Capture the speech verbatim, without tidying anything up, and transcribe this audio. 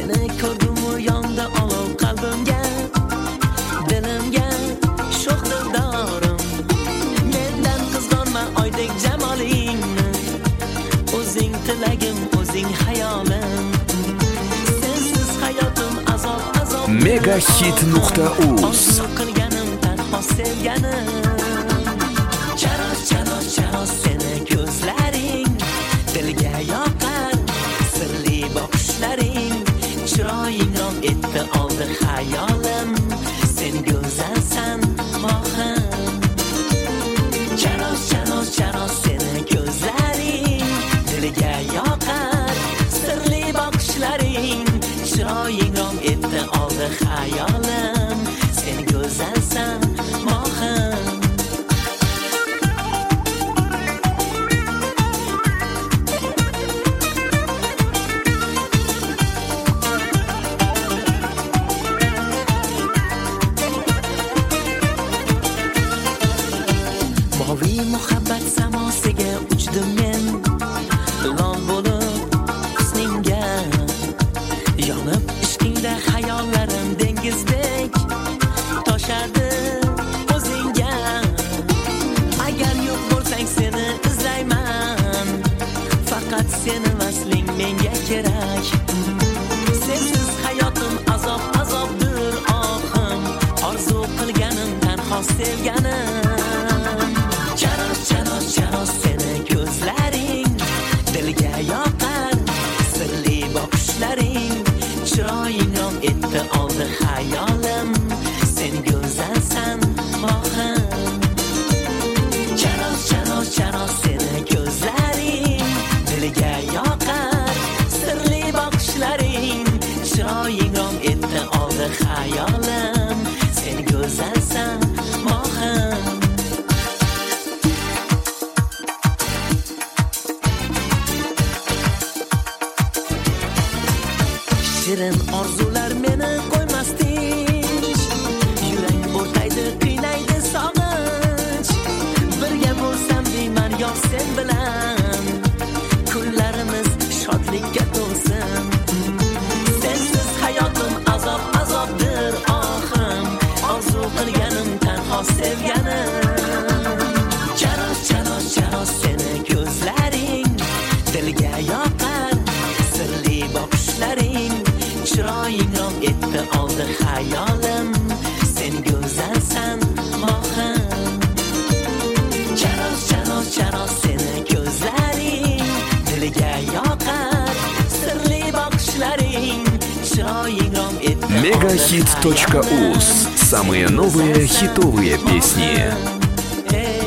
Seni ko'rdim u yonda olov qalbimga, dilimga sho'x dildorim. Mendan qizg'onma oydek jamolingni, o'zing tilagim, o'zing hayolim. Sensiz hayotim azob azob. megahit nuqta uz qilganim tanho sevganim. Charos charos charos seni ko'zlaring dilga yoqar, sirli boqishlaring chiroying rom etdi oldi xayolim. Sen go'zalsan mohim. Charos charos charos seni ko'zlaring dilga yoqar, sirli boqishlaring chiroying rom etdi oldi xayolim. Sen go'zalsan mohim. Moviy muhabbat samosiga uchdim men, lol bo'lib husningga. Yonib ishqingda xayollarim dengizdek toshadi o'zingga. Agar yo'q bo'lsang seni izlayman, faqat seni vasling menga kerak. Sensiz hayotim azob azobdir ohim, orzu qilganim tanho sevganim. Charos charos charos seni ko'zlaring dilga yoqar, sirli boqishlaring chiroying rom etdi oldi xayolim. Sen go'zalsan mohim. Charos charos charos seni ko'zlaring dilga yoqar, sirli boqishlaring chiroying rom etdi oldi xayolim. Sen go'zalsan mohim. Shirin orzular meni qo'ymas tinch, yurak o'rtaydi qiynaydi sog'inch. Birga bo'lsam deyman yor sen bilan, kunlarimiz shodlikka to'lsin. Sensiz hayotim azob azobdir ohim, orzu qilganim tanho sevganim. Charos charos charos seni ko'zlaring dilga yoqar, sirli boqishlaring chiroying rom etdi oldi xayolim. Sen go'zalsan mohim. Charos charos charos seni ko'zlaring dilga yoqar, sirli boqishlaring chiroying rom etdi megahit точка уз. Самые новые хитовые песни. Hey.